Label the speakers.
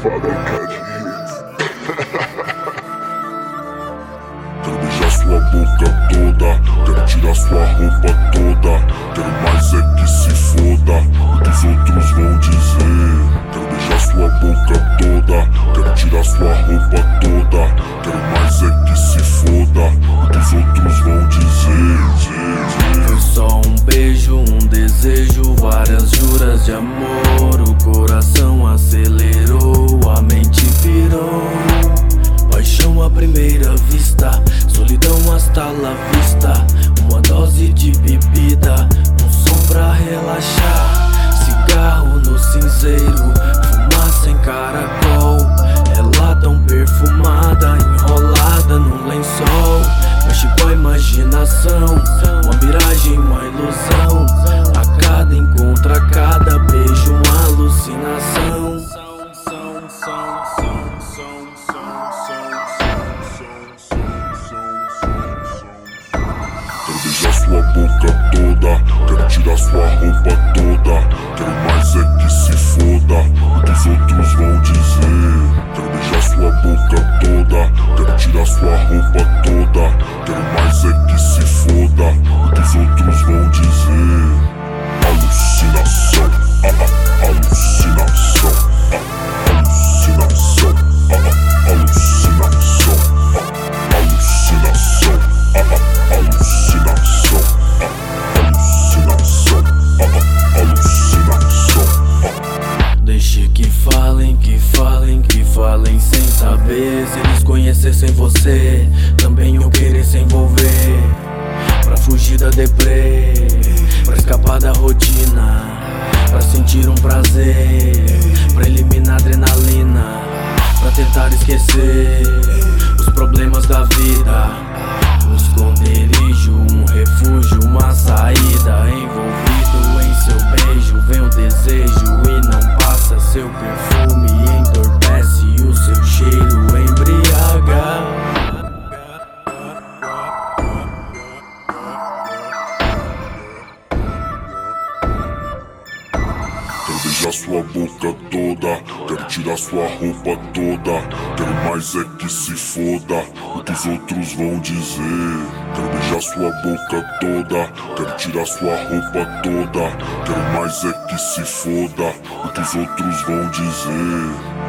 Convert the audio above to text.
Speaker 1: Fábrica de hits. Quero beijar sua boca toda, quero tirar sua roupa toda. Quero mais é que se foda o que os outros vão dizer. Quero beijar sua boca toda, quero tirar sua roupa toda. Quero mais é que se foda o que os outros vão dizer.
Speaker 2: Foi só um beijo, um desejo, várias juras de amor. O coração acelerou, a mente pirou. Paixão à primeira vista, solidão hasta la vista. Uma dose de bebida, um som pra relaxar. Cigarro no cinzeiro, fumaça em caracol. Ela tão perfumada, enrolada num lençol. Mexe com a imaginação, uma miragem, uma ilusão. A cada encontro, a cada beijo, uma alucinação.
Speaker 1: Quero beijar sua boca toda, quero tirar sua roupa toda. Quero mais é que se foda o que os outros vão dizer. Quero beijar sua boca toda, quero tirar sua roupa toda. Quero mais é que se foda o que os outros vão dizer. Alucinação, alucinação, alucinação, alucinação, alucinação, alucinação, alucinação, alucinação.
Speaker 2: Deixe que falem, que falem, que falem sem saber. Se eles conhecessem você, também eu querer se envolver. Pra fugir da deprê, pra escapar da rotina, pra sentir um prazer, pra eliminar adrenalina, pra tentar esquecer os problemas da vida. Um esconderijo, um refúgio, uma saída. Envolvido em seu beijo, vem o desejo e não passa. Seu perfume entorpece, o seu cheiro embriaga.
Speaker 1: Quero beijar sua boca toda, quero tirar sua roupa toda. Quero mais é que se foda o que os outros vão dizer. Quero beijar sua boca toda, quero tirar sua roupa toda. Quero mais é que se foda o que os outros vão dizer.